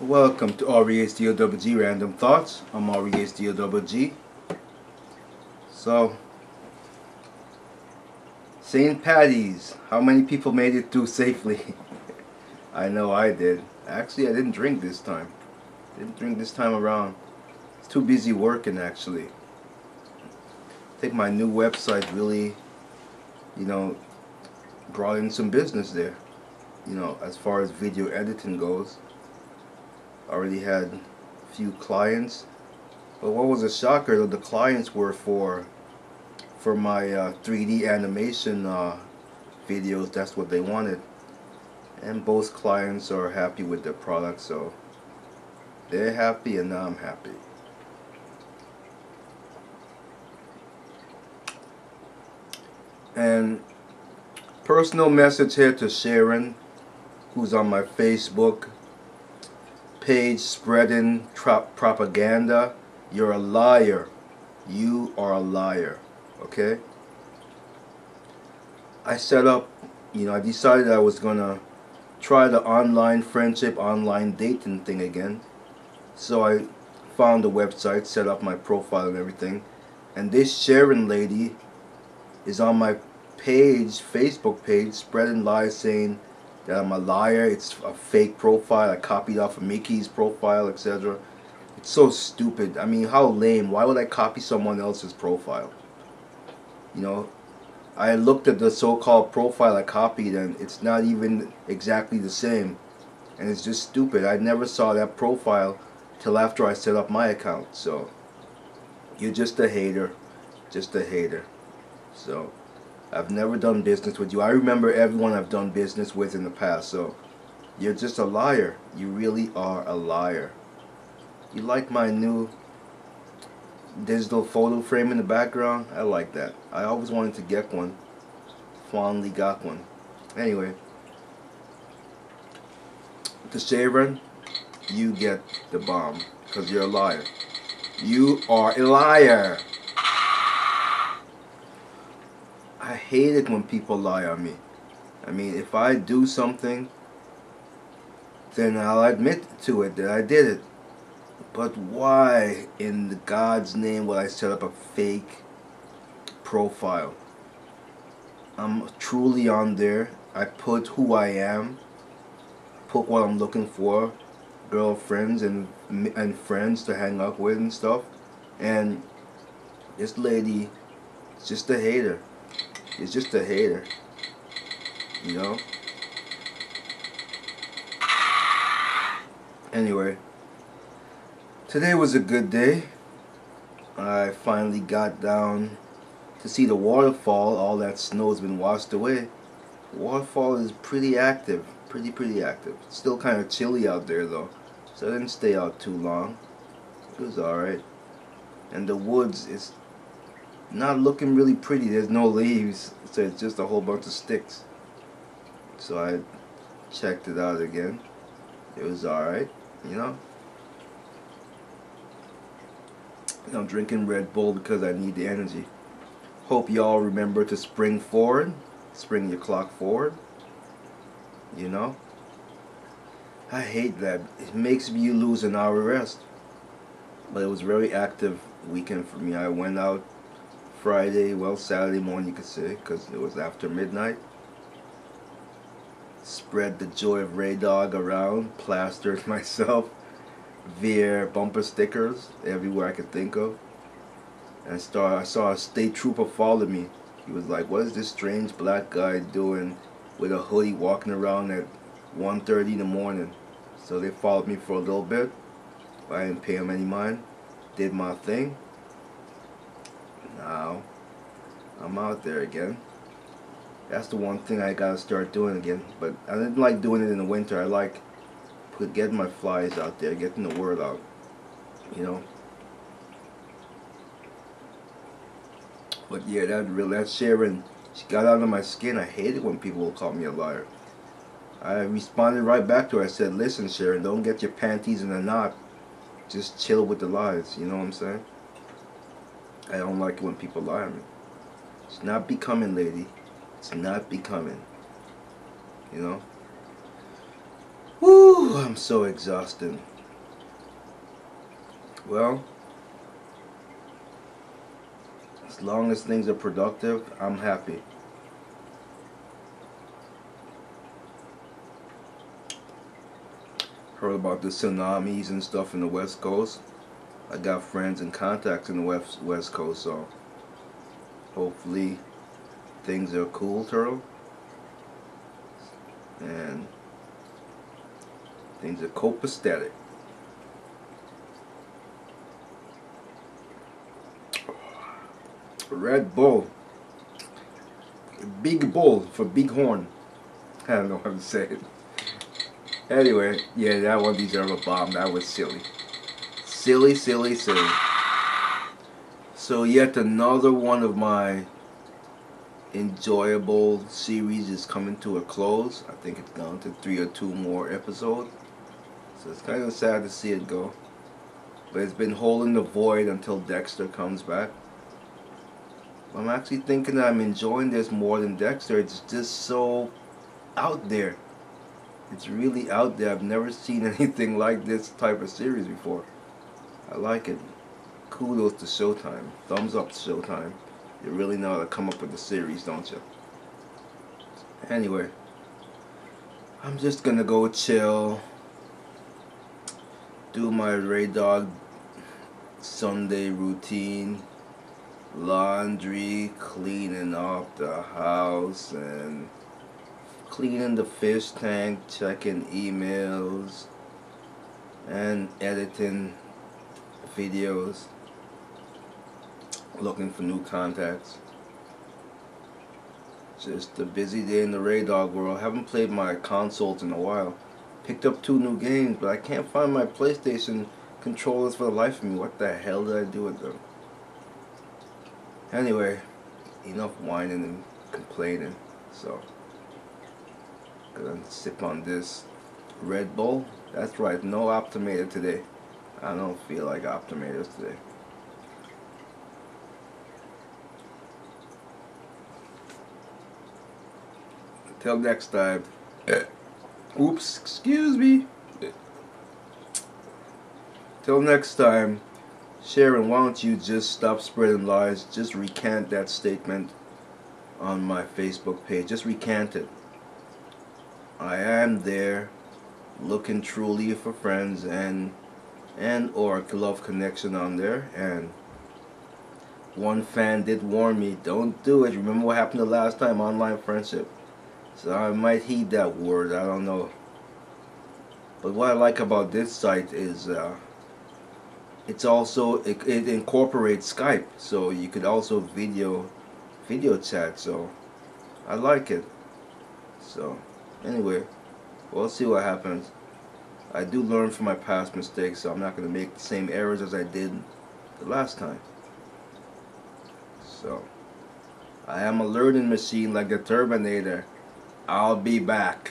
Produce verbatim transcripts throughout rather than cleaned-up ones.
Welcome to R E H D O G G Random Thoughts. I'm R E H D O G G. So, Saint Patty's. How many people made it through safely? I know I did. Actually, I didn't drink this time. Didn't drink this time around. It's too busy working, actually. I think my new website really, you know, brought in some business there. You know, as far as video editing goes. I already had a few clients, but what was a shocker though, the clients were for for my uh, three D animation uh, videos. That's what they wanted, and both clients are happy with the product, so they're happy and I'm happy. And personal message here to Sharon, who's on my Facebook page spreading propaganda. You're a liar. You are a liar. Okay? I set up, you know, I decided I was gonna try the online friendship, online dating thing again. So I found the website, set up my profile and everything. And this Sharon lady is on my page, Facebook page, spreading lies, saying that I'm a liar, it's a fake profile, I copied off of Mickey's profile, et cetera. It's so stupid. I mean, how lame. Why would I copy someone else's profile? You know, I looked at the so-called profile I copied and it's not even exactly the same. And it's just stupid. I never saw that profile till after I set up my account. So, you're just a hater. Just a hater. So, I've never done business with you. I remember everyone I've done business with in the past, so you're just a liar. You really are a liar. You like my new digital photo frame in the background? I like that. I always wanted to get one. Finally got one. Anyway, to Sharon, you get the bomb because you're a liar. You are a liar. I hate it when people lie on me. I mean, if I do something, then I'll admit to it that I did it. But why in God's name would I set up a fake profile? I'm truly on there. I put who I am, put what I'm looking for, girlfriends and and friends to hang out with and stuff. And this lady is just a hater. It's just a hater, you know. Anyway, today was a good day. I finally got down to see the waterfall. All that snow has been washed away. The waterfall is pretty active, pretty pretty active. It's still kind of chilly out there though, so I didn't stay out too long. It was alright. And the woods is not looking really pretty. There's no leaves, so it's just a whole bunch of sticks. So I checked it out again. It was alright, you know. I'm drinking Red Bull because I need the energy. Hope y'all remember to spring forward. Spring your clock forward. You know. I hate that. It makes you lose an hour rest. But it was a very active weekend for me. I went out Friday, well Saturday morning you could say, because it was after midnight. Spread the joy of Ray Dog around, plastered myself via bumper stickers everywhere I could think of. And I, started, I saw a state trooper follow me. He was like, what is this strange black guy doing with a hoodie walking around at one thirty in the morning? So they followed me for a little bit. I didn't pay him any mind. Did my thing. Now, I'm out there again. That's the one thing I gotta start doing again. But I didn't like doing it in the winter. I like put, getting my flies out there, getting the word out. You know. But yeah, that real that Sharon, she got under my skin. I hate it when people will call me a liar. I responded right back to her. I said, listen, Sharon, don't get your panties in a knot. Just chill with the lies. You know what I'm saying? I don't like it when people lie on me. It's not becoming, lady. It's not becoming. You know? Woo! I'm so exhausted. Well, as long as things are productive, I'm happy. Heard about the tsunamis and stuff in the West Coast. I got friends and contacts in the West West Coast, so hopefully things are cool, Turtle, and things are copacetic. Red Bull, big bull for big horn. I don't know how to say it. Anyway, yeah, that one deserved a bomb. That was silly. Silly, silly, silly. So yet another one of my enjoyable series is coming to a close. I think it's down to three or two more episodes. So it's kind of sad to see it go. But it's been holding the void until Dexter comes back. I'm actually thinking that I'm enjoying this more than Dexter. It's just so out there. It's really out there. I've never seen anything like this type of series before. I like it. Kudos to Showtime. Thumbs up to Showtime. You really know how to come up with the series, don't you? Anyway, I'm just gonna go chill, do my Ray Dog Sunday routine, laundry, cleaning up the house, and cleaning the fish tank, checking emails, and editing videos, looking for new contacts. Just a busy day in the Ray Dog world. I haven't played my consoles in a while. Picked up two new games, but I can't find my PlayStation controllers for the life of me. What the hell did I do with them? Anyway, enough whining and complaining. So, gonna sip on this Red Bull. That's right, no Optimator today. I don't feel like Optimators today. Until next time. Oops, excuse me. Till next time, Sharon, why don't you just stop spreading lies? Just recant that statement on my Facebook page. Just recant it. I am there, looking truly for friends and and or love connection on there. And one fan did warn me, don't do it. Remember what happened the last time, online friendship. So I might heed that word. I don't know. But what I like about this site is uh, it's also it, it incorporates Skype, so you could also video video chat. So I like it. So anyway, we'll see what happens. I do learn from my past mistakes, so I'm not going to make the same errors as I did the last time. So I am a learning machine like the Terminator. I'll be back.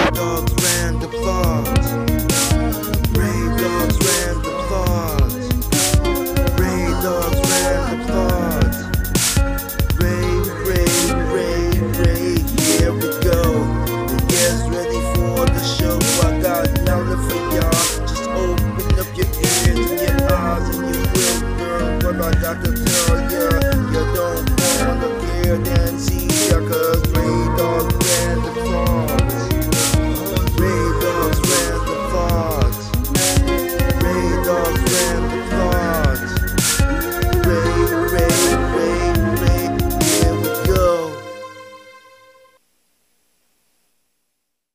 Dogs, random thoughts. Ray Dogs, random thoughts. Ray Dogs, random thoughts. Ray, Ray, Ray, Ray, here we go. The guests ready for the show. I got nothing for y'all. Just open up your ears and your eyes and you will, girl. What I got to tell ya, you don't wanna hear then see.